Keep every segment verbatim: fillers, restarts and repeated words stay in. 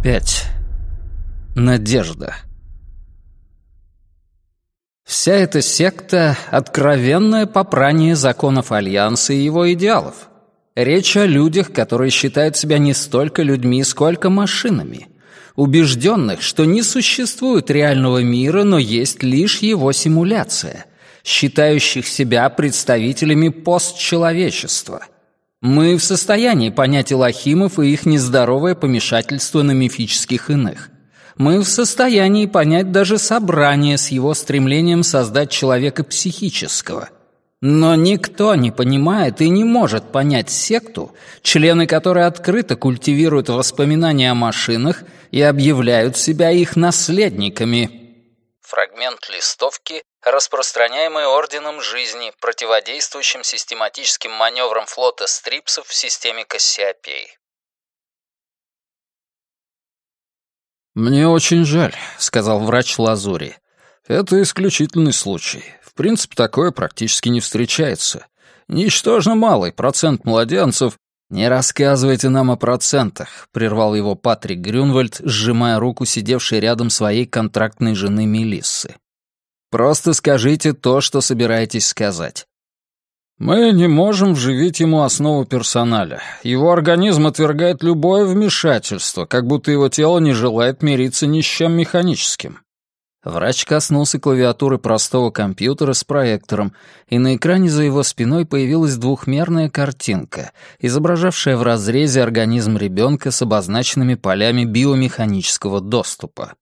пять. Надежда. Вся эта секта — откровенное попрание законов Альянса и его идеалов. Речь о людях, которые считают себя не столько людьми, сколько машинами, убежденных, что не существует реального мира, но есть лишь его симуляция, считающих себя представителями постчеловечества. Мы в состоянии понять элохимов и их нездоровое помешательство на мифических иных. Мы в состоянии понять даже собрание с его стремлением создать человека психического. Но никто не понимает и не может понять секту, члены которой открыто культивируют воспоминания о машинах и объявляют себя их наследниками. Фрагмент листовки, распространяемый Орденом Жизни, противодействующим систематическим маневрам флота Стрипсов в системе Кассиопей. «Мне очень жаль», — сказал врач Лазури. «Это исключительный случай. В принципе, такое практически не встречается. Ничтожно малый процент младенцев...» «Не рассказывайте нам о процентах», — прервал его Патрик Грюнвальд, сжимая руку сидевшей рядом своей контрактной жены Мелиссы. «Просто скажите то, что собираетесь сказать». «Мы не можем вживить ему основу персоналя. Его организм отвергает любое вмешательство, как будто его тело не желает мириться ни с чем механическим». Врач коснулся клавиатуры простого компьютера с проектором, и на экране за его спиной появилась двухмерная картинка, изображавшая в разрезе организм ребенка с обозначенными полями биомеханического доступа.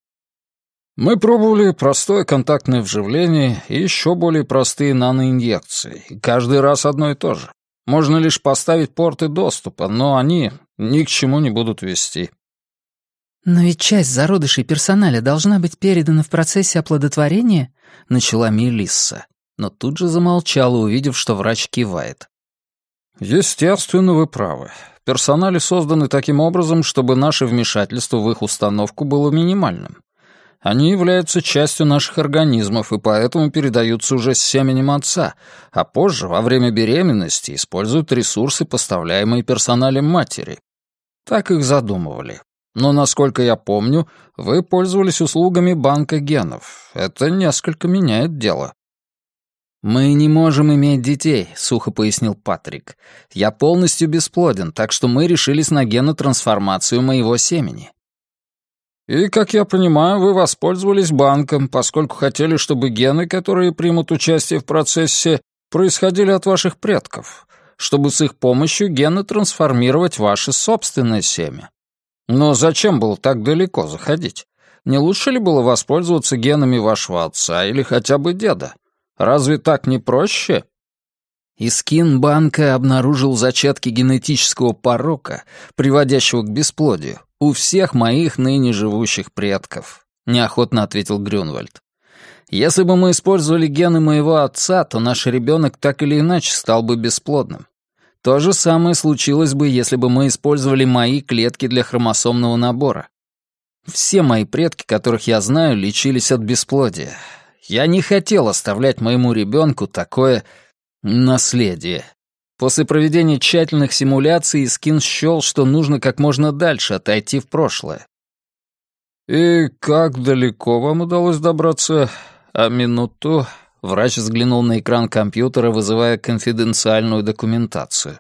«Мы пробовали простое контактное вживление и еще более простые наноинъекции, и каждый раз одно и то же. Можно лишь поставить порты доступа, но они ни к чему не будут вести». «Но ведь часть зародышей персоналя должна быть передана в процессе оплодотворения», — начала Мелисса, но тут же замолчала, увидев, что врач кивает. «Естественно, вы правы. Персонали созданы таким образом, чтобы наше вмешательство в их установку было минимальным. Они являются частью наших организмов и поэтому передаются уже с семенем отца, а позже, во время беременности, используют ресурсы, поставляемые персоналем матери. Так их задумывали. Но, насколько я помню, вы пользовались услугами банка генов. Это несколько меняет дело». «Мы не можем иметь детей», — сухо пояснил Патрик. «Я полностью бесплоден, так что мы решились на генотрансформацию моего семени». «И, как я понимаю, вы воспользовались банком, поскольку хотели, чтобы гены, которые примут участие в процессе, происходили от ваших предков, чтобы с их помощью генотрансформировать ваше собственное семя. Но зачем было так далеко заходить? Не лучше ли было воспользоваться генами вашего отца или хотя бы деда? Разве так не проще?» Искин банка обнаружил зачатки генетического порока, приводящего к бесплодию, у всех моих ныне живущих предков, неохотно ответил Грюнвальд. Если бы мы использовали гены моего отца, то наш ребенок так или иначе стал бы бесплодным. То же самое случилось бы, если бы мы использовали мои клетки для хромосомного набора. Все мои предки, которых я знаю, лечились от бесплодия. Я не хотел оставлять моему ребенку такое наследие. После проведения тщательных симуляций Искин счел, что нужно как можно дальше отойти в прошлое. «И как далеко вам удалось добраться? А минуту...» Врач взглянул на экран компьютера, вызывая конфиденциальную документацию.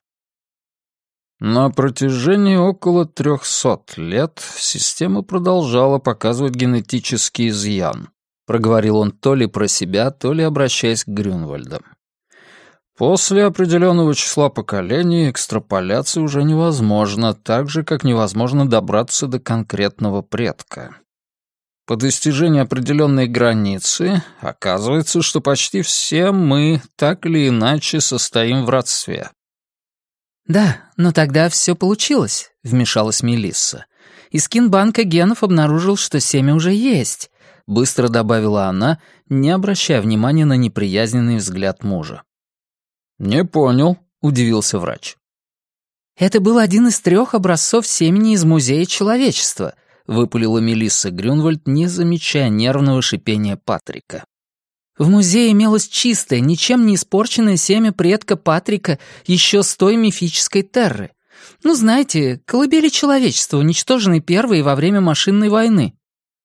На протяжении около трехсот лет система продолжала показывать генетический изъян, проговорил он то ли про себя, то ли обращаясь к Грюнвальдам. После определенного числа поколений экстраполяция уже невозможна, так же, как невозможно добраться до конкретного предка. По достижении определенной границы оказывается, что почти все мы так или иначе состоим в родстве. «Да, но тогда все получилось», — вмешалась Мелисса. «Искин банка генов обнаружил, что семя уже есть», — быстро добавила она, не обращая внимания на неприязненный взгляд мужа. «Не понял», — удивился врач. «Это был один из трех образцов семени из Музея человечества», — выпалила Мелисса Грюнвальд, не замечая нервного шипения Патрика. «В музее имелось чистое, ничем не испорченное семя предка Патрика еще с той мифической Терры. Ну, знаете, колыбели человечества, уничтоженной первой во время машинной войны».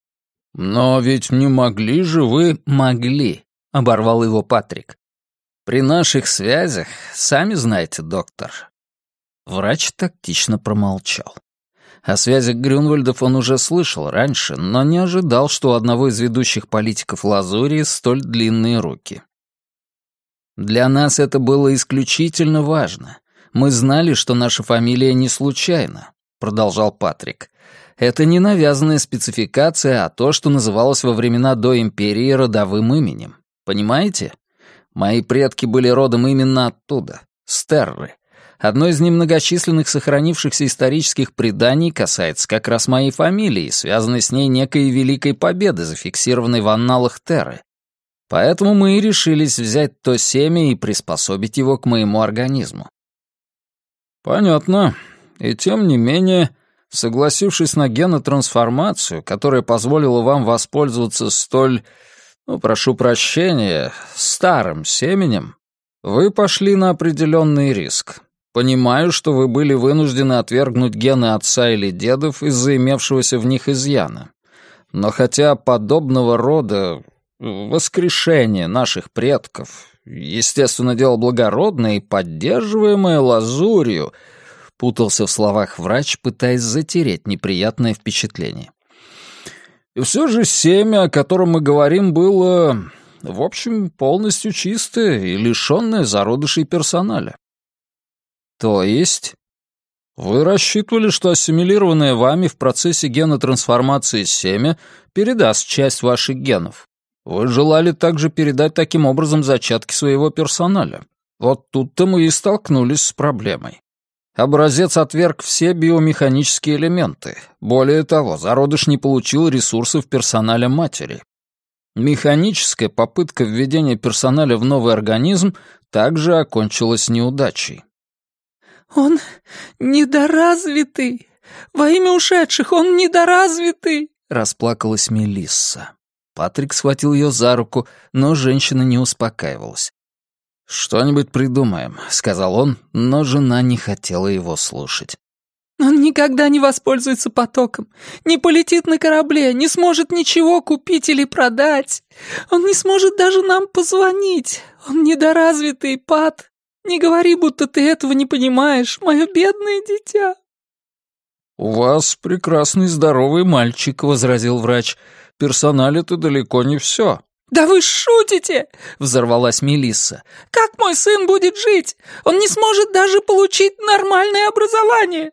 «Но ведь не могли же вы...» «Могли», — оборвал его Патрик. «При наших связях, сами знаете, доктор». Врач тактично промолчал. О связях Грюнвальдов он уже слышал раньше, но не ожидал, что у одного из ведущих политиков Лазурии столь длинные руки. «Для нас это было исключительно важно. Мы знали, что наша фамилия не случайна», — продолжал Патрик. «Это не навязанная спецификация, а то, что называлось во времена до империи родовым именем. Понимаете? Мои предки были родом именно оттуда, с Терры. Одно из немногочисленных сохранившихся исторических преданий касается как раз моей фамилии, связанной с ней некой великой победы, зафиксированной в анналах Терры. Поэтому мы и решились взять то семя и приспособить его к моему организму». «Понятно. И тем не менее, согласившись на генотрансформацию, которая позволила вам воспользоваться столь, ну, прошу прощения, старым семенем, вы пошли на определенный риск. Понимаю, что вы были вынуждены отвергнуть гены отца или дедов из-за имевшегося в них изъяна. Но хотя подобного рода воскрешение наших предков, естественно, дело благородное и поддерживаемое Лазурью», путался в словах врач, пытаясь затереть неприятное впечатление. «И все же семя, о котором мы говорим, было, в общем, полностью чистое и лишенное зародышей персоналя». «То есть?» «Вы рассчитывали, что ассимилированное вами в процессе генотрансформации семя передаст часть ваших генов. Вы желали также передать таким образом зачатки своего персоналя. Вот тут-то мы и столкнулись с проблемой. Образец отверг все биомеханические элементы. Более того, зародыш не получил ресурсов персоналя матери. Механическая попытка введения персоналя в новый организм также окончилась неудачей». «Он недоразвитый! Во имя ушедших, он недоразвитый!» — расплакалась Мелисса. Патрик схватил ее за руку, но женщина не успокаивалась. «Что-нибудь придумаем», — сказал он, но жена не хотела его слушать. «Он никогда не воспользуется потоком, не полетит на корабле, не сможет ничего купить или продать. Он не сможет даже нам позвонить. Он недоразвитый, Пат. Не говори, будто ты этого не понимаешь, мое бедное дитя». «У вас прекрасный здоровый мальчик», — возразил врач. «Персональ — это далеко не все». «Да вы шутите!» — взорвалась Мелисса. «Как мой сын будет жить? Он не сможет даже получить нормальное образование!»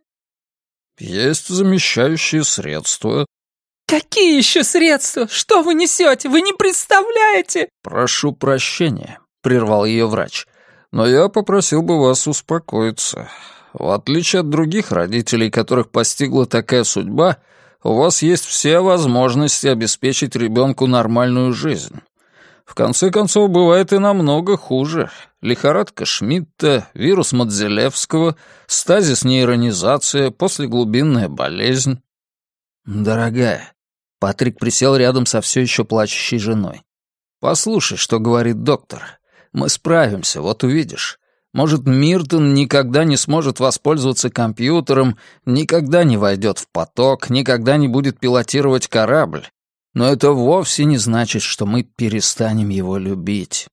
«Есть замещающие средства». «Какие еще средства? Что вы несете? Вы не представляете!» «Прошу прощения», — прервал ее врач. «Но я попросил бы вас успокоиться. В отличие от других родителей, которых постигла такая судьба, у вас есть все возможности обеспечить ребенку нормальную жизнь. В конце концов, бывает и намного хуже. Лихорадка Шмидта, вирус Модзелевского, стазис-нейронизация, послеглубинная болезнь». «Дорогая», — Патрик присел рядом со все еще плачущей женой. «Послушай, что говорит доктор. Мы справимся, вот увидишь. Может, Миртон никогда не сможет воспользоваться компьютером, никогда не войдет в поток, никогда не будет пилотировать корабль. Но это вовсе не значит, что мы перестанем его любить».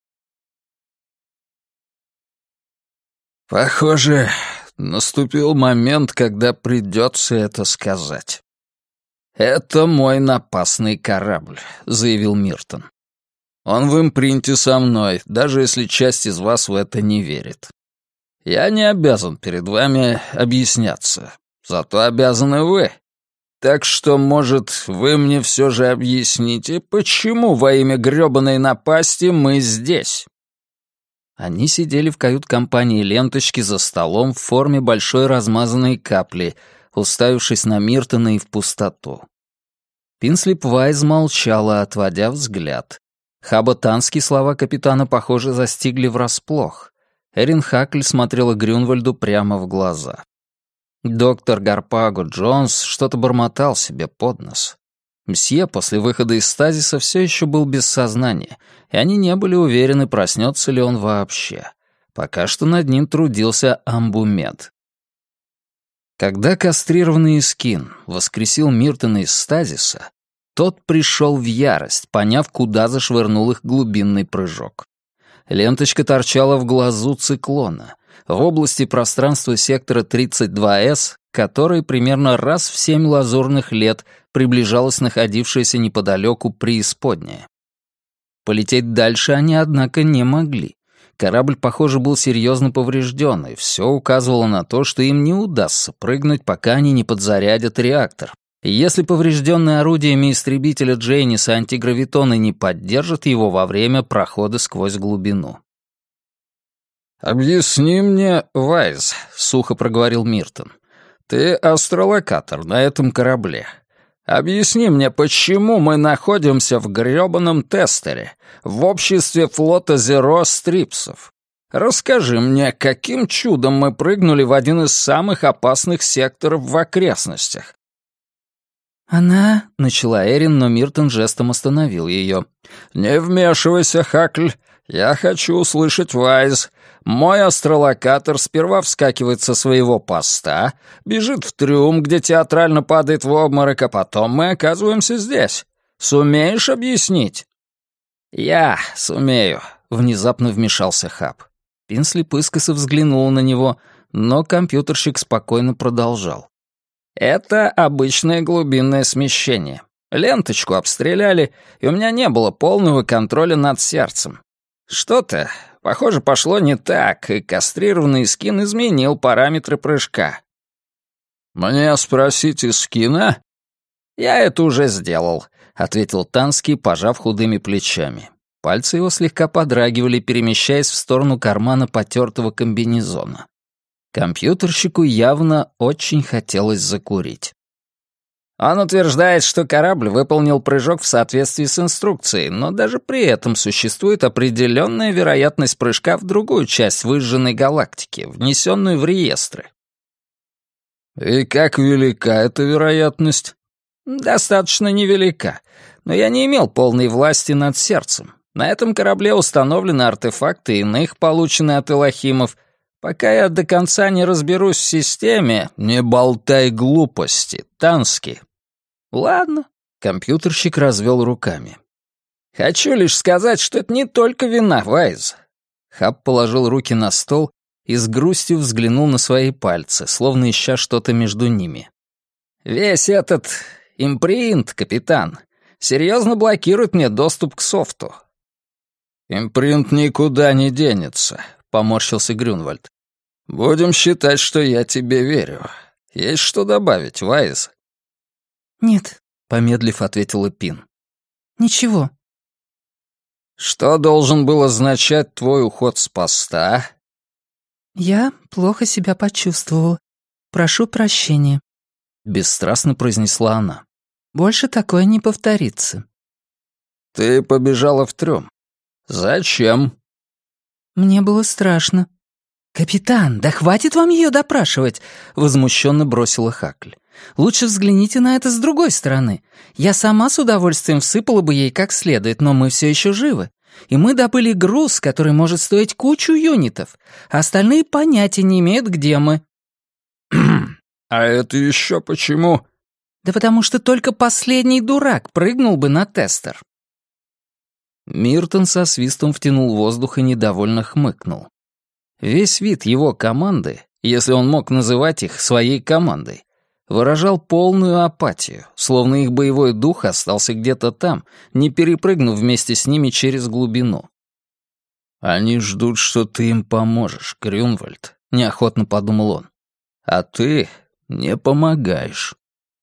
«Похоже, наступил момент, когда придется это сказать». «Это мой напасный корабль», — заявил Миртон. «Он в импринте со мной, даже если часть из вас в это не верит. Я не обязан перед вами объясняться, зато обязаны вы. Так что, может, вы мне все же объясните, почему во имя грёбаной напасти мы здесь?» Они сидели в кают-компании ленточки за столом в форме большой размазанной капли, уставившись на Миртона и в пустоту. Пинслип Вайз молчала, отводя взгляд. Хаботанские слова капитана, похоже, застигли врасплох. Эрин Хакль смотрела Грюнвальду прямо в глаза. Доктор Гарпаго Джонс что-то бормотал себе под нос. Мсье после выхода из стазиса все еще был без сознания, и они не были уверены, проснется ли он вообще. Пока что над ним трудился Амбумед. Когда кастрированный Искин воскресил Миртона из стазиса, тот пришел в ярость, поняв, куда зашвырнул их глубинный прыжок. Ленточка торчала в глазу циклона, в области пространства сектора тридцать два эс, который примерно раз в семь лазурных лет приближалась находившаяся неподалеку преисподняя. Полететь дальше они, однако, не могли. Корабль, похоже, был серьезно поврежден, и все указывало на то, что им не удастся прыгнуть, пока они не подзарядят реактор. И если поврежденные орудиями истребителя Джейниса антигравитоны не поддержат его во время прохода сквозь глубину. «Объясни мне, Вайз», — сухо проговорил Миртон. «Ты астролокатор на этом корабле. Объясни мне, почему мы находимся в грёбаном тестере, в обществе флота Зеро-Стрипсов? Расскажи мне, каким чудом мы прыгнули в один из самых опасных секторов в окрестностях?» «Она...» — начала Эрин, но Миртон жестом остановил ее. «Не вмешивайся, Хакль. Я хочу услышать Вайз. Мой астролокатор сперва вскакивает со своего поста, бежит в трюм, где театрально падает в обморок, а потом мы оказываемся здесь. Сумеешь объяснить?» «Я сумею», — внезапно вмешался Хаб. Пинслип искоса взглянул на него, но компьютерщик спокойно продолжал. «Это обычное глубинное смещение. Ленточку обстреляли, и у меня не было полного контроля над сердцем. Что-то, похоже, пошло не так, и кастрированный Искин изменил параметры прыжка». «Мне спросить Искина?» «Я это уже сделал», — ответил Танский, пожав худыми плечами. Пальцы его слегка подрагивали, перемещаясь в сторону кармана потертого комбинезона. Компьютерщику явно очень хотелось закурить. Он утверждает, что корабль выполнил прыжок в соответствии с инструкцией, но даже при этом существует определенная вероятность прыжка в другую часть выжженной галактики, внесенную в реестры. «И как велика эта вероятность?» «Достаточно невелика, но я не имел полной власти над сердцем. На этом корабле установлены артефакты иных, полученные от элохимов. Пока я до конца не разберусь в системе...» «Не болтай глупости, Танский». «Ладно», — компьютерщик развел руками. «Хочу лишь сказать, что это не только вина, Вайз». Хаб положил руки на стол и с грустью взглянул на свои пальцы, словно ища что-то между ними. «Весь этот импринт, капитан, серьезно блокирует мне доступ к софту». «Импринт никуда не денется», — поморщился Грюнвальд. «Будем считать, что я тебе верю. Есть что добавить, Вайз?» «Нет», — помедлив ответила Пин. «Ничего». «Что должен был означать твой уход с поста?» «Я плохо себя почувствовала. Прошу прощения», — бесстрастно произнесла она. «Больше такое не повторится». «Ты побежала в трюм. Зачем?» «Мне было страшно». «Капитан, да хватит вам ее допрашивать!» — возмущенно бросила Хакль. «Лучше взгляните на это с другой стороны. Я сама с удовольствием всыпала бы ей как следует, но мы все еще живы. И мы добыли груз, который может стоить кучу юнитов, а остальные понятия не имеют, где мы». «А это еще почему?» «Да потому что только последний дурак прыгнул бы на тестер». Миртон со свистом втянул воздух и недовольно хмыкнул. Весь вид его команды, если он мог называть их своей командой, выражал полную апатию, словно их боевой дух остался где-то там, не перепрыгнув вместе с ними через глубину. «Они ждут, что ты им поможешь, Грюнвальд», — неохотно подумал он. «А ты не помогаешь».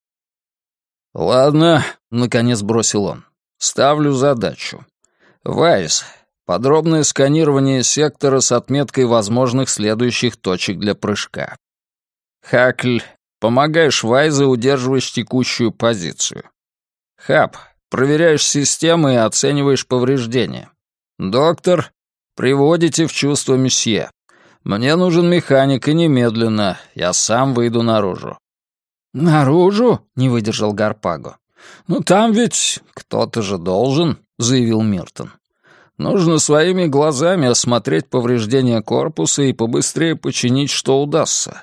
«Ладно», — наконец бросил он, — «ставлю задачу. Вайз, подробное сканирование сектора с отметкой возможных следующих точек для прыжка. Хакль, помогаешь Вайзу, удерживаешь текущую позицию. Хаб, проверяешь системы и оцениваешь повреждения. Доктор, приводите в чувство месье. Мне нужен механик и немедленно, я сам выйду наружу». «Наружу?» — не выдержал Гарпаго. «Ну там ведь кто-то же должен», — заявил Миртон. «Нужно своими глазами осмотреть повреждения корпуса и побыстрее починить, что удастся.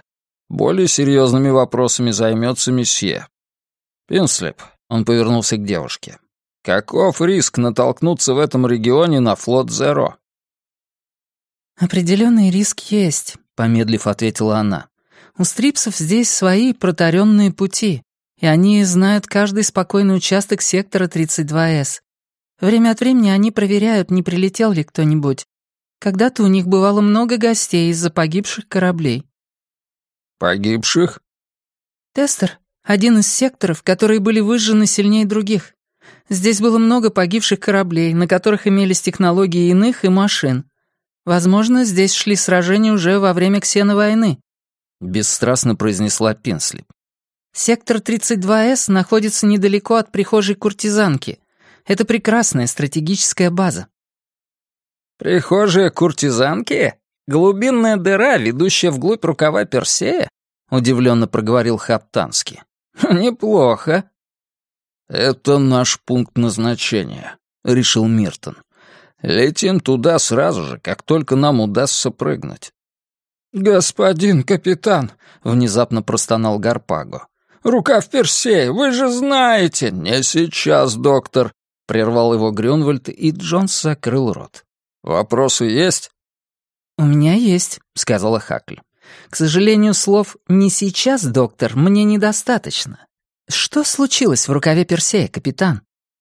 Более серьезными вопросами займется месье. Пинслип, он повернулся к девушке. Каков риск натолкнуться в этом регионе на флот Зеро? «Определенный риск есть», — помедлив ответила она. «У стрипсов здесь свои протаренные пути, и они знают каждый спокойный участок сектора тридцать два эс. Время от времени они проверяют, не прилетел ли кто-нибудь. Когда-то у них бывало много гостей из-за погибших кораблей». «Погибших?» «Тестер — один из секторов, которые были выжжены сильнее других. Здесь было много погибших кораблей, на которых имелись технологии иных и машин. Возможно, здесь шли сражения уже во время ксеновойны», — бесстрастно произнесла Пинслип. «Сектор тридцать два эс находится недалеко от прихожей куртизанки. Это прекрасная стратегическая база». «Прихожая куртизанки? Глубинная дыра, ведущая вглубь рукава Персея?» — удивленно проговорил Хаптанский. «Неплохо». «Это наш пункт назначения», — решил Миртон. «Летим туда сразу же, как только нам удастся прыгнуть». «Господин капитан», — внезапно простонал Гарпаго. «Рукав Персея, вы же знаете!» «Не сейчас, доктор», — прервал его Грюнвальд, и Джонс закрыл рот. «Вопросы есть?» «У меня есть», — сказала Хакль. «К сожалению, слов «не сейчас, доктор» мне недостаточно. Что случилось в рукаве Персея, капитан?»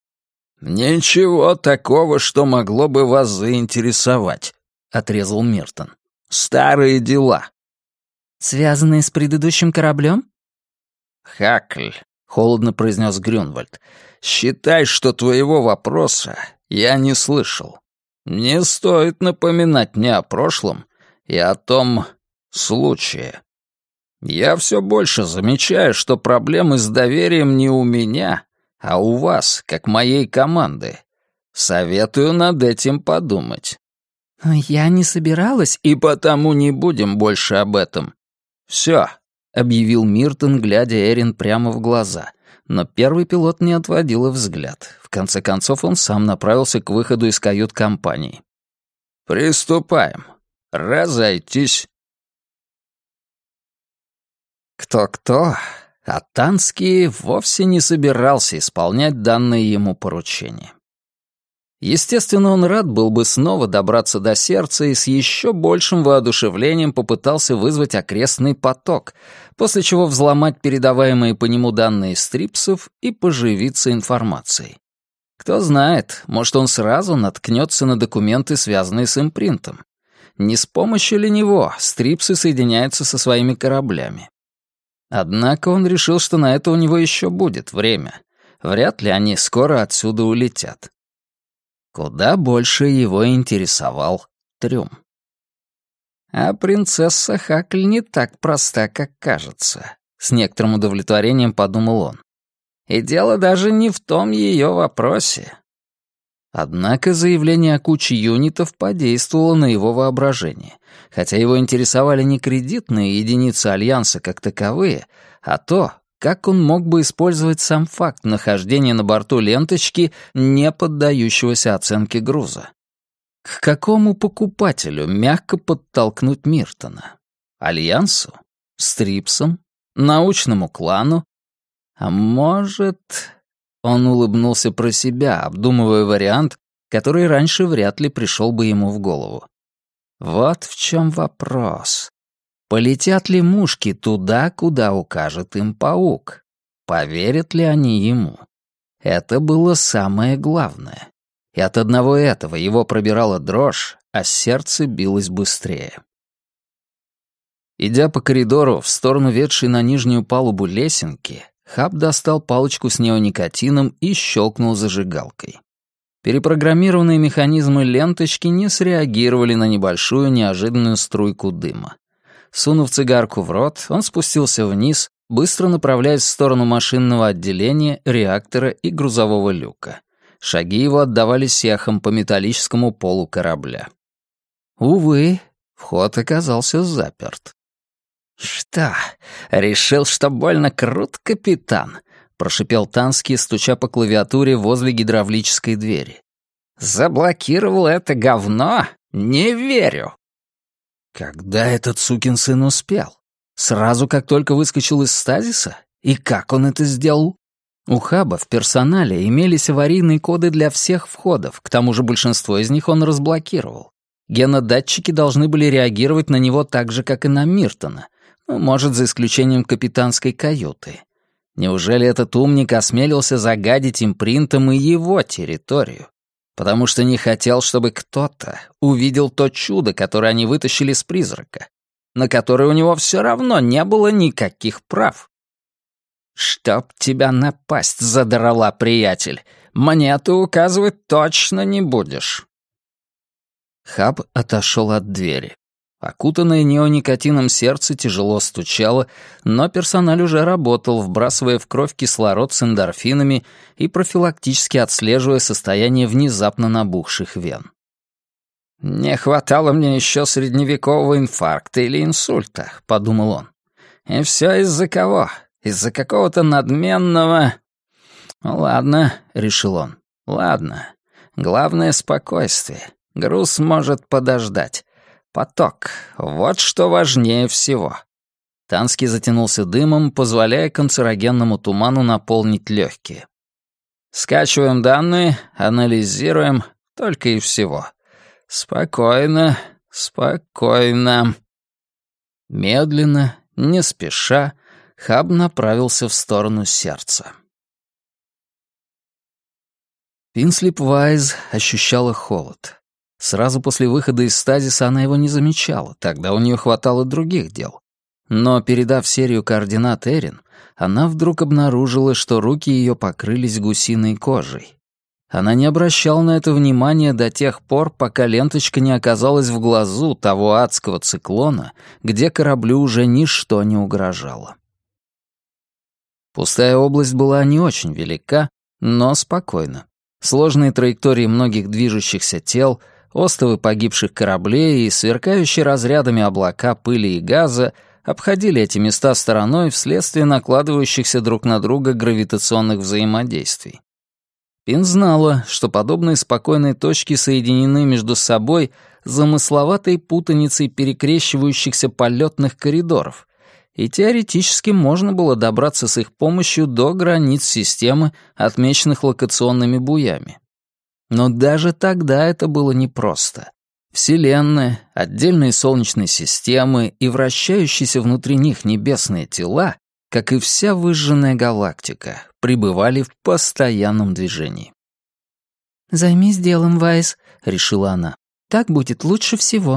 «Ничего такого, что могло бы вас заинтересовать», — отрезал Миртон. «Старые дела». «Связанные с предыдущим кораблем?» «Хакль», — холодно произнес Грюнвальд, — «считай, что твоего вопроса я не слышал. Не стоит напоминать мне о прошлом и о том случае. Я все больше замечаю, что проблемы с доверием не у меня, а у вас, как моей команды. Советую над этим подумать». «Я не собиралась». «И потому не будем больше об этом. Все», — объявил Миртон, глядя Эрин прямо в глаза. Но первый пилот не отводил взгляд. В конце концов, он сам направился к выходу из кают-компании. «Приступаем. Разойтись». Кто-кто, а Танский вовсе не собирался исполнять данное ему поручение. Естественно, он рад был бы снова добраться до сердца и с еще большим воодушевлением попытался вызвать окрестный поток, после чего взломать передаваемые по нему данные стрипсов и поживиться информацией. Кто знает, может, он сразу наткнется на документы, связанные с импринтом. Не с помощью ли него стрипсы соединяются со своими кораблями? Однако он решил, что на это у него еще будет время. Вряд ли они скоро отсюда улетят. Куда больше его интересовал трюм. А принцесса Хакль не так проста, как кажется, с некоторым удовлетворением подумал он. И дело даже не в том ее вопросе. Однако заявление о куче юнитов подействовало на его воображение, хотя его интересовали не кредитные единицы Альянса как таковые, а то, как он мог бы использовать сам факт нахождения на борту ленточки, не поддающегося оценке груза. К какому покупателю мягко подтолкнуть Миртона? Альянсу? Стрипсам? Научному клану? А может... Он улыбнулся про себя, обдумывая вариант, который раньше вряд ли пришел бы ему в голову. Вот в чем вопрос. Полетят ли мушки туда, куда укажет им паук? Поверят ли они ему? Это было самое главное. И от одного этого его пробирала дрожь, а сердце билось быстрее. Идя по коридору в сторону ведшей на нижнюю палубу лесенки, Хаб достал палочку с неоникотином и щелкнул зажигалкой. Перепрограммированные механизмы ленточки не среагировали на небольшую неожиданную струйку дыма. Сунув цигарку в рот, он спустился вниз, быстро направляясь в сторону машинного отделения, реактора и грузового люка. Шаги его отдавались эхом по металлическому полу корабля. Увы, вход оказался заперт. «Что, решил, что больно крут, капитан?» — прошипел Танский, стуча по клавиатуре возле гидравлической двери. «Заблокировал это говно? Не верю!» Когда этот сукин сын успел? Сразу, как только выскочил из стазиса? И как он это сделал? У Хаба в персонале имелись аварийные коды для всех входов, к тому же большинство из них он разблокировал. Генодатчики должны были реагировать на него так же, как и на Миртона, ну, может, за исключением капитанской каюты. Неужели этот умник осмелился загадить импринтом и его территорию? Потому что не хотел, чтобы кто-то увидел то чудо, которое они вытащили с призрака, на которое у него все равно не было никаких прав. «Чтоб тебя напасть задрала, приятель, мне ты указывать точно не будешь». Хаб отошел от двери. Окутанное неоникотином сердце тяжело стучало, но персональ уже работал, вбрасывая в кровь кислород с эндорфинами и профилактически отслеживая состояние внезапно набухших вен. «Не хватало мне еще средневекового инфаркта или инсульта», — подумал он. «И все из-за кого? Из-за какого-то надменного...» «Ладно», — решил он, — «ладно. Главное — спокойствие. Груз может подождать. Поток. Вот что важнее всего». Танский затянулся дымом, позволяя канцерогенному туману наполнить легкие. «Скачиваем данные, анализируем, только и всего. Спокойно, спокойно». Медленно, не спеша, Хаб направился в сторону сердца. Пинслип Вайз ощущала холод. Сразу после выхода из стазиса она его не замечала, тогда у нее хватало других дел. Но, передав серию координат Эрин, она вдруг обнаружила, что руки ее покрылись гусиной кожей. Она не обращала на это внимания до тех пор, пока ленточка не оказалась в глазу того адского циклона, где кораблю уже ничто не угрожало. Пустая область была не очень велика, но спокойна. Сложные траектории многих движущихся тел, остовы погибших кораблей и сверкающие разрядами облака пыли и газа обходили эти места стороной вследствие накладывающихся друг на друга гравитационных взаимодействий. Пин знала, что подобные спокойные точки соединены между собой замысловатой путаницей перекрещивающихся полетных коридоров, и теоретически можно было добраться с их помощью до границ системы, отмеченных локационными буями. Но даже тогда это было непросто. Вселенная, отдельные солнечные системы и вращающиеся внутри них небесные тела, как и вся выжженная галактика, пребывали в постоянном движении. «Займись делом, Вайс», — решила она. «Так будет лучше всего».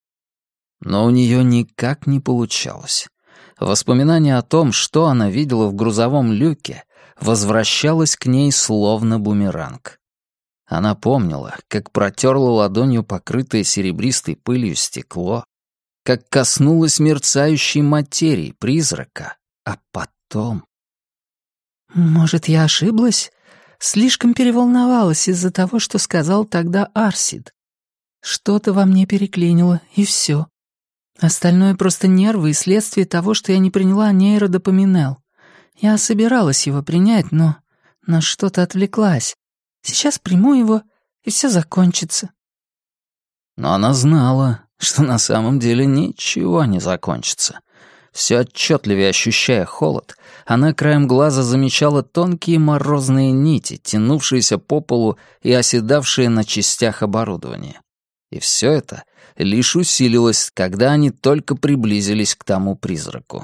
Но у нее никак не получалось. Воспоминание о том, что она видела в грузовом люке, возвращалось к ней словно бумеранг. Она помнила, как протерла ладонью покрытое серебристой пылью стекло, как коснулась мерцающей материи призрака, а потом... «Может, я ошиблась? Слишком переволновалась из-за того, что сказал тогда Арсид. Что-то во мне переклинило, и все. Остальное просто нервы и следствие того, что я не приняла нейродопаминел. Я собиралась его принять, но на что-то отвлеклась. Сейчас приму его, и все закончится». Но она знала, что на самом деле ничего не закончится. Все отчетливее ощущая холод, она краем глаза замечала тонкие морозные нити, тянувшиеся по полу и оседавшие на частях оборудования. И все это лишь усилилось, когда они только приблизились к тому призраку.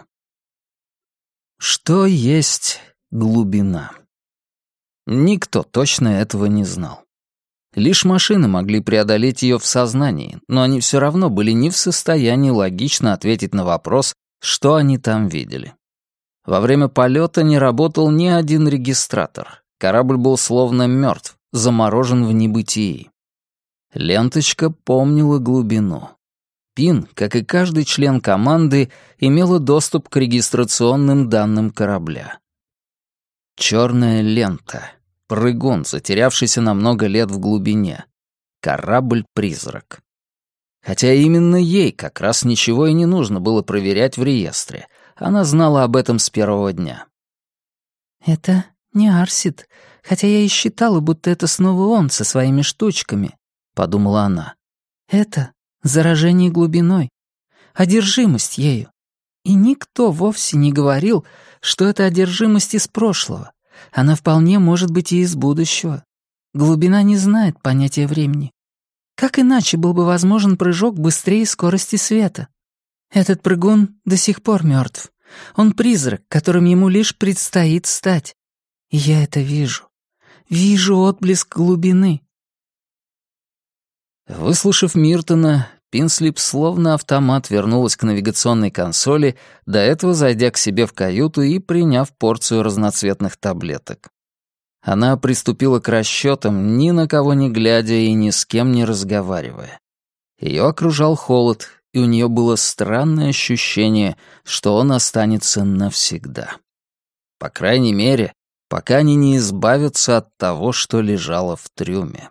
Что есть глубина? Никто точно этого не знал. Лишь машины могли преодолеть ее в сознании, но они все равно были не в состоянии логично ответить на вопрос, что они там видели. Во время полета не работал ни один регистратор. Корабль был словно мертв, заморожен в небытии. Ленточка помнила глубину. Пин, как и каждый член команды, имела доступ к регистрационным данным корабля. Черная лента. Прыгун, затерявшийся на много лет в глубине. Корабль-призрак. Хотя именно ей как раз ничего и не нужно было проверять в реестре. Она знала об этом с первого дня. «Это не Арсид, хотя я и считала, будто это снова он со своими штучками», — подумала она. «Это заражение глубиной, одержимость ею. И никто вовсе не говорил, что это одержимость из прошлого. Она вполне может быть и из будущего. Глубина не знает понятия времени. Как иначе был бы возможен прыжок быстрее скорости света? Этот прыгун до сих пор мертв. Он призрак, которым ему лишь предстоит стать. И я это вижу. Вижу отблеск глубины. Выслушав Миртона, Пинслип словно автомат вернулась к навигационной консоли, до этого зайдя к себе в каюту и приняв порцию разноцветных таблеток. Она приступила к расчетам, ни на кого не глядя и ни с кем не разговаривая. Ее окружал холод, и у нее было странное ощущение, что он останется навсегда. По крайней мере, пока они не избавятся от того, что лежало в трюме.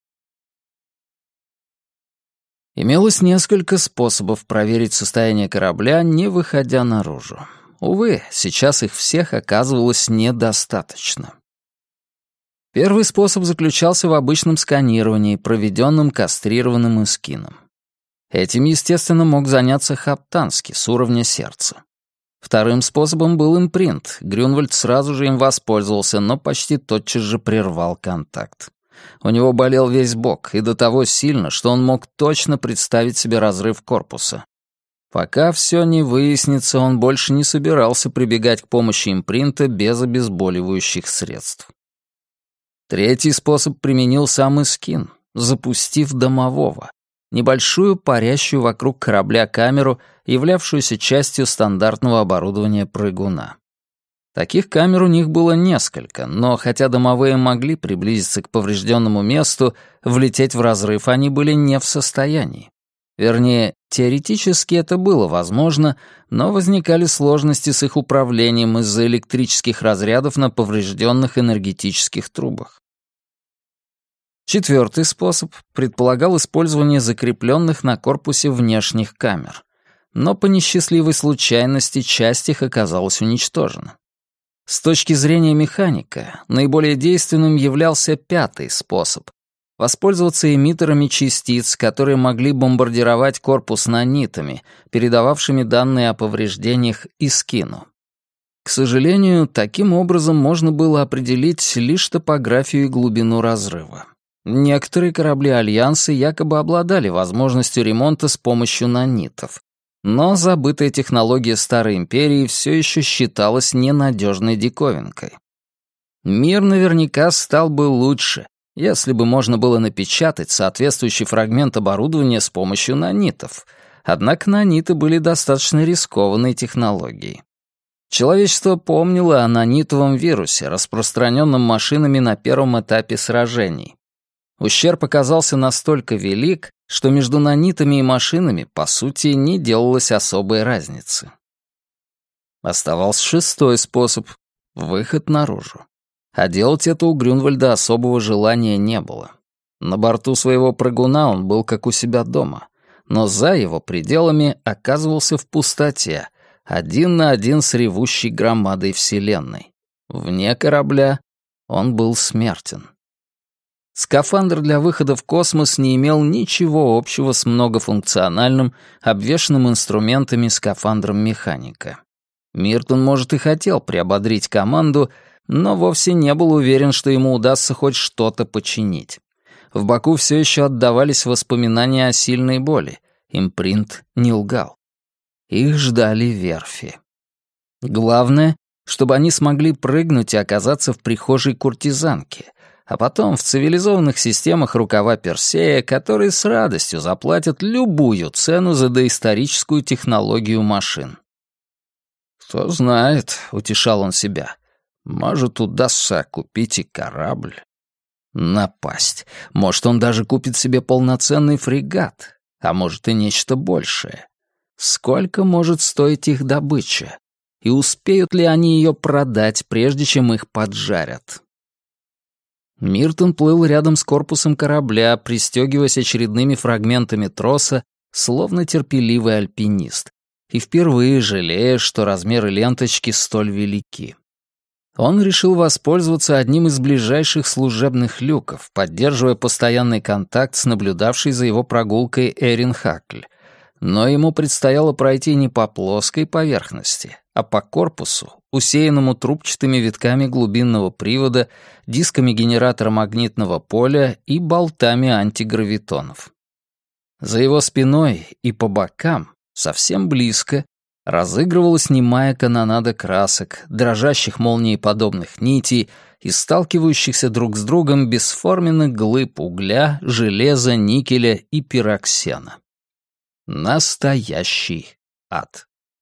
Имелось несколько способов проверить состояние корабля, не выходя наружу. Увы, сейчас их всех оказывалось недостаточно. Первый способ заключался в обычном сканировании, проведенном кастрированным эскином. Этим, естественно, мог заняться Хаптанский с уровня сердца. Вторым способом был импринт. Грюнвальд сразу же им воспользовался, но почти тотчас же прервал контакт. У него болел весь бок, и до того сильно, что он мог точно представить себе разрыв корпуса. Пока все не выяснится, он больше не собирался прибегать к помощи импринта без обезболивающих средств. Третий способ применил сам Искин, запустив домового, небольшую парящую вокруг корабля камеру, являвшуюся частью стандартного оборудования прыгуна. Таких камер у них было несколько, но хотя домовые могли приблизиться к поврежденному месту, влететь в разрыв они были не в состоянии. Вернее, теоретически это было возможно, но возникали сложности с их управлением из-за электрических разрядов на поврежденных энергетических трубах. Четвертый способ предполагал использование закрепленных на корпусе внешних камер, но по несчастливой случайности часть их оказалась уничтожена. С точки зрения механика, наиболее действенным являлся пятый способ — воспользоваться эмиттерами частиц, которые могли бомбардировать корпус нанитами, передававшими данные о повреждениях Искину. К сожалению, таким образом можно было определить лишь топографию и глубину разрыва. Некоторые корабли Альянса якобы обладали возможностью ремонта с помощью нанитов, но забытая технология Старой Империи все еще считалась ненадежной диковинкой. Мир наверняка стал бы лучше, если бы можно было напечатать соответствующий фрагмент оборудования с помощью нанитов, однако наниты были достаточно рискованной технологией. Человечество помнило о нанитовом вирусе, распространенном машинами на первом этапе сражений. Ущерб оказался настолько велик, что между нанитами и машинами, по сути, не делалось особой разницы. Оставался шестой способ — выход наружу. А делать это у Грюнвальда особого желания не было. На борту своего прыгуна он был как у себя дома, но за его пределами оказывался в пустоте, один на один с ревущей громадой Вселенной. Вне корабля он был смертен. Скафандр для выхода в космос не имел ничего общего с многофункциональным, обвешанным инструментами скафандром механика. Миртон, может, и хотел приободрить команду, но вовсе не был уверен, что ему удастся хоть что-то починить. В боку все еще отдавались воспоминания о сильной боли. Импринт не лгал. Их ждали верфи. Главное, чтобы они смогли прыгнуть и оказаться в прихожей куртизанки, а потом в цивилизованных системах рукава Персея, которые с радостью заплатят любую цену за доисторическую технологию машин. «Кто знает», — утешал он себя, — «может, удастся купить и корабль». Напасть. Может, он даже купит себе полноценный фрегат, а может и нечто большее. Сколько может стоить их добыча? И успеют ли они ее продать, прежде чем их поджарят? Миртон плыл рядом с корпусом корабля, пристегиваясь очередными фрагментами троса, словно терпеливый альпинист, и впервые жалея, что размеры ленточки столь велики. Он решил воспользоваться одним из ближайших служебных люков, поддерживая постоянный контакт с наблюдавшей за его прогулкой Эрин Хакль. Но ему предстояло пройти не по плоской поверхности, а по корпусу, усеянному трубчатыми витками глубинного привода, дисками генератора магнитного поля и болтами антигравитонов. За его спиной и по бокам, совсем близко, разыгрывалась немая канонада красок, дрожащих молниеподобных нитей и сталкивающихся друг с другом бесформенных глыб угля, железа, никеля и пироксена. Настоящий ад.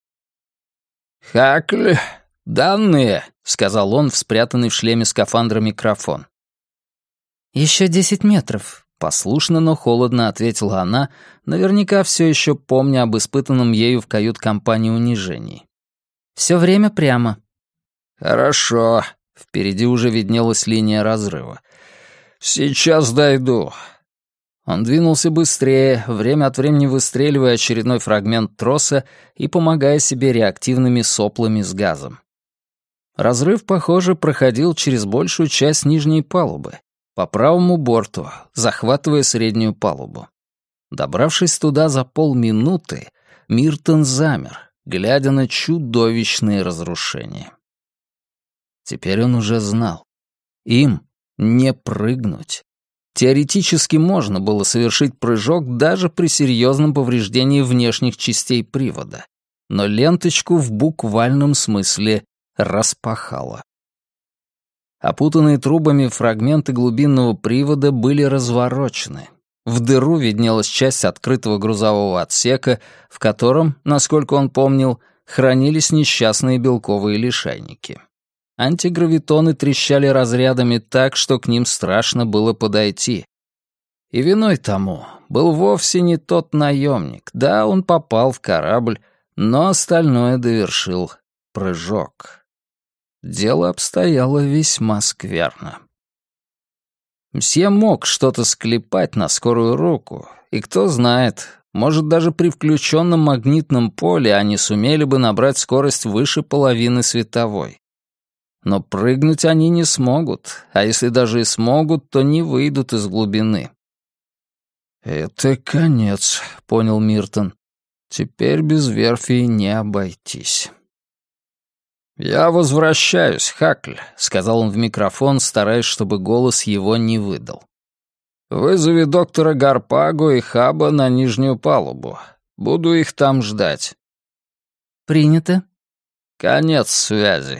«Хакль, данные», — сказал он в спрятанный в шлеме скафандра микрофон. «Еще десять метров», — послушно, но холодно ответила она, наверняка все еще помня об испытанном ею в кают-компании унижении. «Все время прямо». «Хорошо», — впереди уже виднелась линия разрыва. «Сейчас дойду». Он двинулся быстрее, время от времени выстреливая очередной фрагмент троса и помогая себе реактивными соплами с газом. Разрыв, похоже, проходил через большую часть нижней палубы, по правому борту, захватывая среднюю палубу. Добравшись туда за полминуты, Миртон замер, глядя на чудовищные разрушения. Теперь он уже знал. Им не прыгнуть. Теоретически можно было совершить прыжок даже при серьезном повреждении внешних частей привода, но ленточку в буквальном смысле распахало. Опутанные трубами фрагменты глубинного привода были разворочены. В дыру виднелась часть открытого грузового отсека, в котором, насколько он помнил, хранились несчастные белковые лишайники. Антигравитоны трещали разрядами так, что к ним страшно было подойти. И виной тому был вовсе не тот наемник. Да, он попал в корабль, но остальное довершил прыжок. Дело обстояло весьма скверно. Мсье мог что-то склепать на скорую руку, и кто знает, может, даже при включенном магнитном поле они сумели бы набрать скорость выше половины световой. Но прыгнуть они не смогут, а если даже и смогут, то не выйдут из глубины. «Это конец», — понял Миртон. «Теперь без верфи не обойтись». «Я возвращаюсь, Хакль», — сказал он в микрофон, стараясь, чтобы голос его не выдал. «Вызови доктора Гарпаго и Хаба на нижнюю палубу. Буду их там ждать». «Принято». «Конец связи».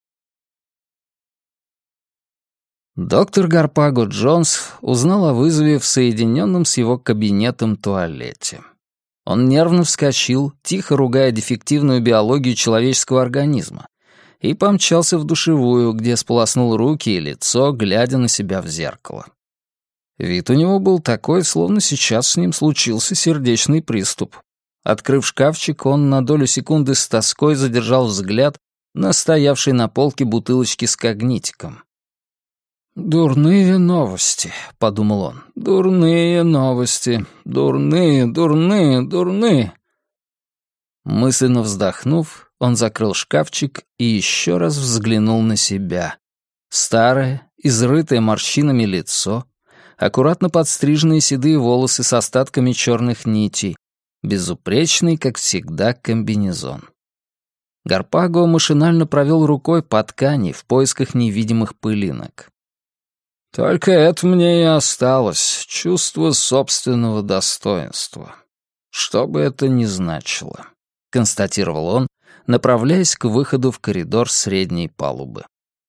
Доктор Гарпаго Джонс узнал о вызове в соединенном с его кабинетом туалете. Он нервно вскочил, тихо ругая дефективную биологию человеческого организма, и помчался в душевую, где сполоснул руки и лицо, глядя на себя в зеркало. Вид у него был такой, словно сейчас с ним случился сердечный приступ. Открыв шкафчик, он на долю секунды с тоской задержал взгляд на стоявшей на полке бутылочки с когнитиком. «Дурные новости», — подумал он. «Дурные новости. Дурные, дурные, дурные». Мысленно вздохнув, он закрыл шкафчик и еще раз взглянул на себя. Старое, изрытое морщинами лицо, аккуратно подстриженные седые волосы с остатками черных нитей, безупречный, как всегда, комбинезон. Гарпаго машинально провел рукой по ткани в поисках невидимых пылинок. «Только это мне и осталось, чувство собственного достоинства. Что бы это ни значило», — констатировал он, направляясь к выходу в коридор средней палубы.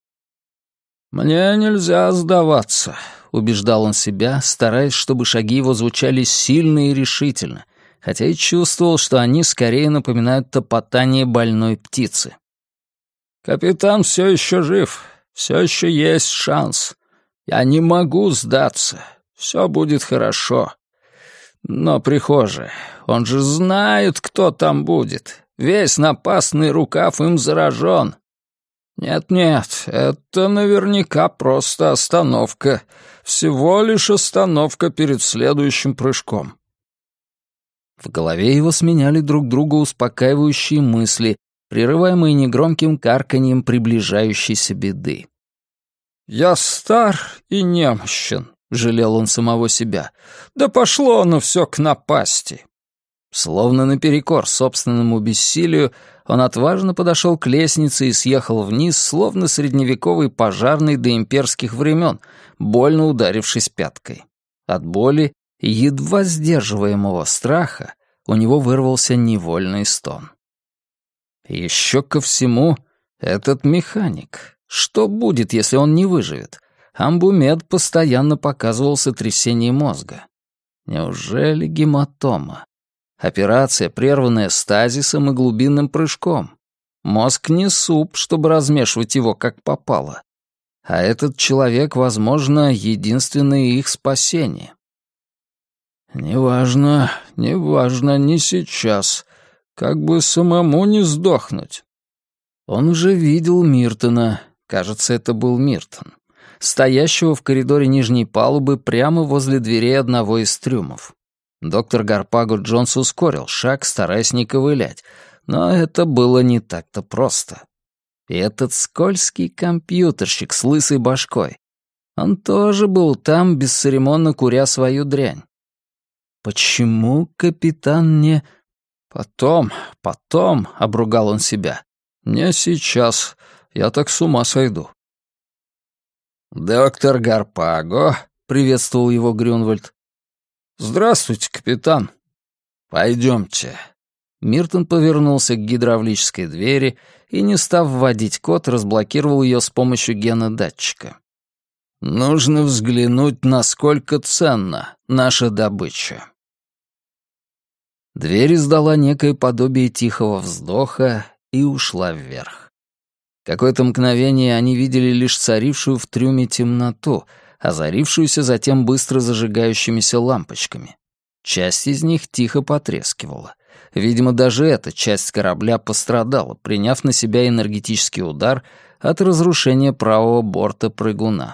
«Мне нельзя сдаваться», — убеждал он себя, стараясь, чтобы шаги его звучали сильно и решительно, хотя и чувствовал, что они скорее напоминают топотание больной птицы. «Капитан все еще жив, все еще есть шанс. Я не могу сдаться. Все будет хорошо. Но прихожий, он же знает, кто там будет. Весь напасный рукав им заражен. Нет-нет, это наверняка просто остановка. Всего лишь остановка перед следующим прыжком». В голове его сменяли друг друга успокаивающие мысли, прерываемые негромким карканьем приближающейся беды. «Я стар и немощен», — жалел он самого себя. «Да пошло оно все к напасти». Словно наперекор собственному бессилию, он отважно подошел к лестнице и съехал вниз, словно средневековый пожарный до имперских времен, больно ударившись пяткой. От боли и едва сдерживаемого страха у него вырвался невольный стон. Еще ко всему, этот механик. Что будет, если он не выживет? Амбумед постоянно показывал сотрясение мозга. Неужели гематома? Операция, прерванная стазисом и глубинным прыжком. Мозг не суп, чтобы размешивать его как попало. А этот человек, возможно, единственное их спасение. «Неважно, неважно, не сейчас. Как бы самому не сдохнуть». Он уже видел Миртона, кажется, это был Миртон, стоящего в коридоре нижней палубы прямо возле дверей одного из трюмов. Доктор Гарпаго Джонс ускорил шаг, стараясь не ковылять, но это было не так-то просто. И этот скользкий компьютерщик с лысой башкой, он тоже был там, бесцеремонно куря свою дрянь. Почему капитан не... Потом, потом, — обругал он себя, — не сейчас, я так с ума сойду. «Доктор Гарпаго», — приветствовал его Грюнвальд. «Здравствуйте, капитан». «Пойдемте». Миртон повернулся к гидравлической двери и, не став вводить код, разблокировал ее с помощью генодатчика. «Нужно взглянуть, насколько ценна наша добыча». Дверь издала некое подобие тихого вздоха и ушла вверх. Какое-то мгновение они видели лишь царившую в трюме темноту, озарившуюся затем быстро зажигающимися лампочками. Часть из них тихо потрескивала. Видимо, даже эта часть корабля пострадала, приняв на себя энергетический удар от разрушения правого борта прыгуна.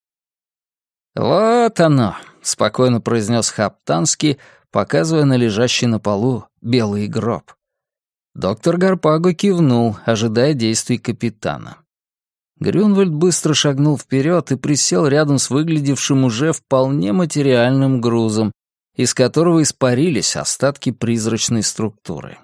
«Вот оно», — спокойно произнес Хаптанский, показывая на лежащий на полу белый гроб. Доктор Гарпаго кивнул, ожидая действий капитана. Грюнвальд быстро шагнул вперед и присел рядом с выглядевшим уже вполне материальным грузом, из которого испарились остатки призрачной структуры.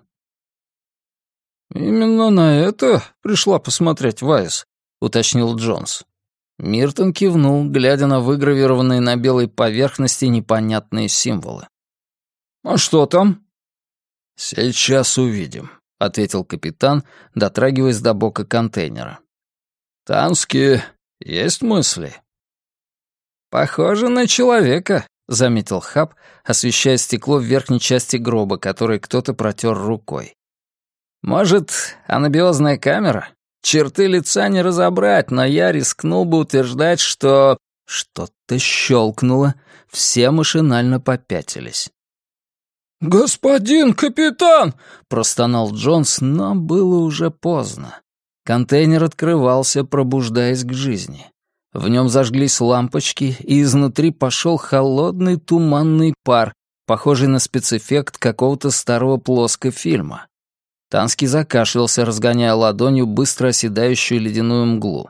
«Именно на это пришла посмотреть Вайс», — уточнил Джонс. Миртон кивнул, глядя на выгравированные на белой поверхности непонятные символы. «А что там?» «Сейчас увидим», — ответил капитан, дотрагиваясь до бока контейнера. «Тански, есть мысли?» «Похоже на человека», — заметил Хаб, освещая стекло в верхней части гроба, который кто-то протер рукой. «Может, анабиозная камера? Черты лица не разобрать, но я рискнул бы утверждать, что...» Что-то щелкнуло, все машинально попятились. «Господин капитан!» — простонал Джонс, но было уже поздно. Контейнер открывался, пробуждаясь к жизни. В нем зажглись лампочки, и изнутри пошел холодный туманный пар, похожий на спецэффект какого-то старого плоскофильма. Танский закашлялся, разгоняя ладонью быстро оседающую ледяную мглу.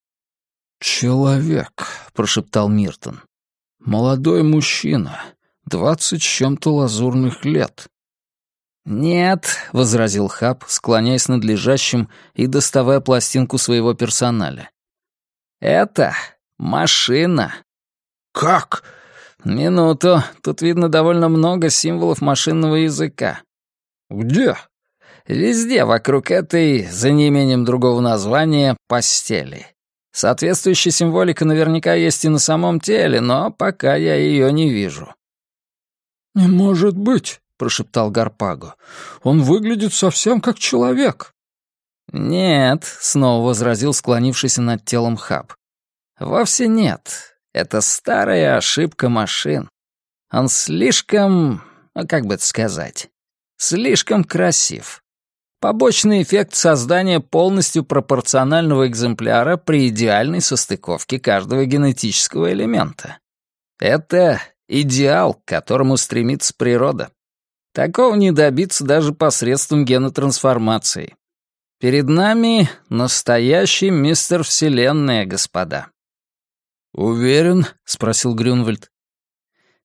«Человек», — прошептал Миртон. «Молодой мужчина, двадцать с чем-то лазурных лет». «Нет», — возразил Хаб, склоняясь над лежащим и доставая пластинку своего персоналя. «Это машина». «Как?» «Минуту. Тут видно довольно много символов машинного языка». «Где?» «Везде вокруг этой, за неимением другого названия, постели. Соответствующая символика наверняка есть и на самом теле, но пока я ее не вижу». «Не может быть», — прошептал Гарпаго. «Он выглядит совсем как человек». «Нет», — снова возразил склонившийся над телом Хаб. «Вовсе нет. Это старая ошибка машин. Он слишком... как бы это сказать... слишком красив. Побочный эффект создания полностью пропорционального экземпляра при идеальной состыковке каждого генетического элемента. Это идеал, к которому стремится природа. Такого не добиться даже посредством генотрансформации. Перед нами настоящий мистер Вселенная, господа». «Уверен?» — спросил Грюнвальд.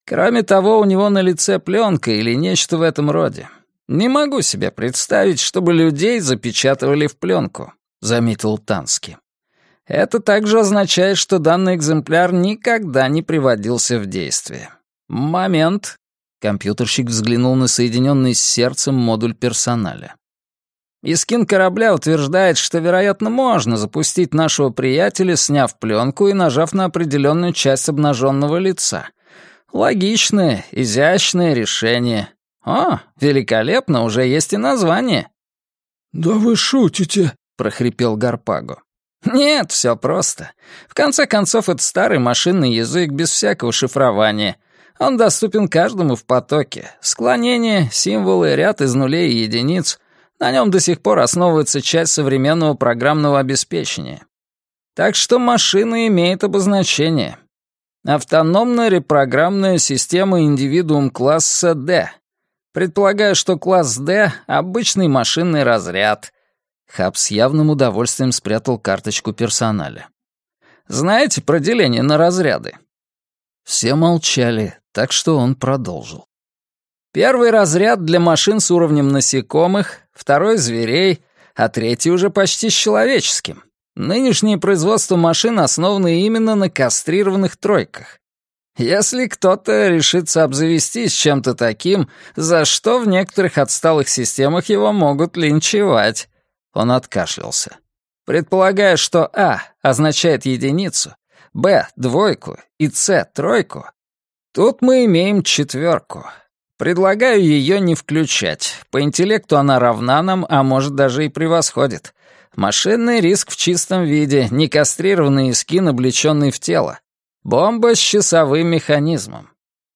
Кроме того, у него на лице пленка или нечто в этом роде. Не могу себе представить, чтобы людей запечатывали в пленку», — заметил Тански. «Это также означает, что данный экземпляр никогда не приводился в действие. Момент». Компьютерщик взглянул на соединенный с сердцем модуль персоналя. Искин корабля утверждает, что, вероятно, можно запустить нашего приятеля, сняв пленку и нажав на определенную часть обнаженного лица. Логичное, изящное решение. О, великолепно, уже есть и название. «Да вы шутите», — прохрипел Гарпаго. «Нет, все просто. В конце концов, это старый машинный язык без всякого шифрования. Он доступен каждому в потоке. Склонение, символы, ряд из нулей и единиц. На нем до сих пор основывается часть современного программного обеспечения. Так что машина имеет обозначение. Автономная репрограммная система индивидуум класса D. Предполагаю, что класс D — обычный машинный разряд». Хаб с явным удовольствием спрятал карточку персоналя. «Знаете про деление на разряды?» Все молчали, так что он продолжил. «Первый разряд для машин с уровнем насекомых, второй — зверей, а третий уже почти с человеческим. Нынешнее производство машин основано именно на кастрированных тройках. Если кто-то решится обзавестись чем-то таким, за что в некоторых отсталых системах его могут линчевать». Он откашлялся. «Предполагая, что А означает единицу, Б — двойку и С — тройку, тут мы имеем четверку. Предлагаю ее не включать. По интеллекту она равна нам, а может даже и превосходит. Машинный риск в чистом виде, некастрированный Искин, облеченный в тело. Бомба с часовым механизмом».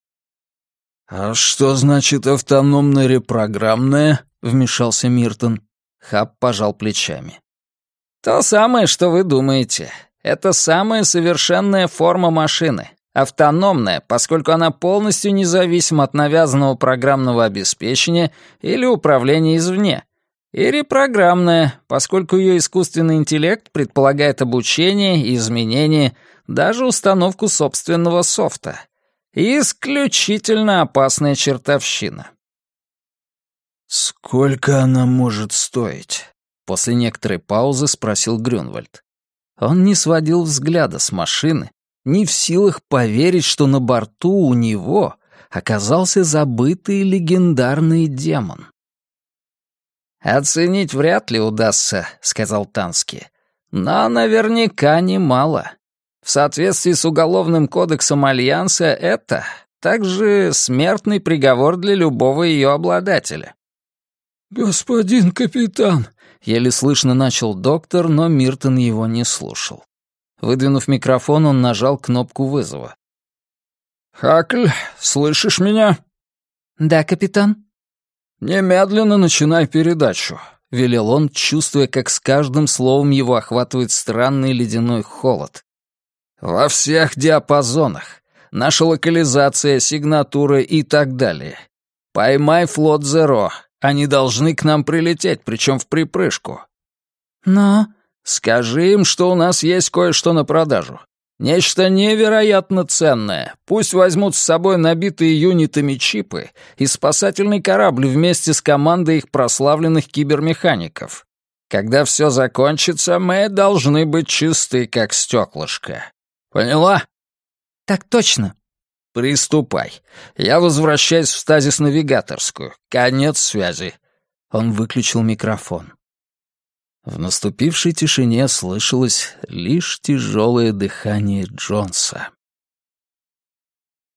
«А что значит автономно-репрограммная?» — вмешался Миртон. Хаб пожал плечами. «То самое, что вы думаете. Это самая совершенная форма машины. Автономная, поскольку она полностью независима от навязанного программного обеспечения или управления извне. И репрограммная, поскольку ее искусственный интеллект предполагает обучение и изменение, даже установку собственного софта. И исключительно опасная чертовщина». «Сколько она может стоить?» После некоторой паузы спросил Грюнвальд. Он не сводил взгляда с машины, не в силах поверить, что на борту у него оказался забытый легендарный демон. «Оценить вряд ли удастся», — сказал Тански. «Но наверняка немало. В соответствии с Уголовным кодексом Альянса это также смертный приговор для любого ее обладателя». «Господин капитан», — еле слышно начал доктор, но Миртон его не слушал. Выдвинув микрофон, он нажал кнопку вызова. «Хакль, слышишь меня?» «Да, капитан». «Немедленно начинай передачу», — велел он, чувствуя, как с каждым словом его охватывает странный ледяной холод. «Во всех диапазонах. Наша локализация, сигнатура и так далее. Поймай флот Зеро. Они должны к нам прилететь, причем в припрыжку». «Но...» «Скажи им, что у нас есть кое-что на продажу. Нечто невероятно ценное. Пусть возьмут с собой набитые юнитами чипы и спасательный корабль вместе с командой их прославленных кибермехаников. Когда все закончится, мы должны быть чисты, как стеклышко. Поняла?» «Так точно». «Приступай. Я возвращаюсь в стазис-навигаторскую. Конец связи». Он выключил микрофон. В наступившей тишине слышалось лишь тяжелое дыхание Джонса.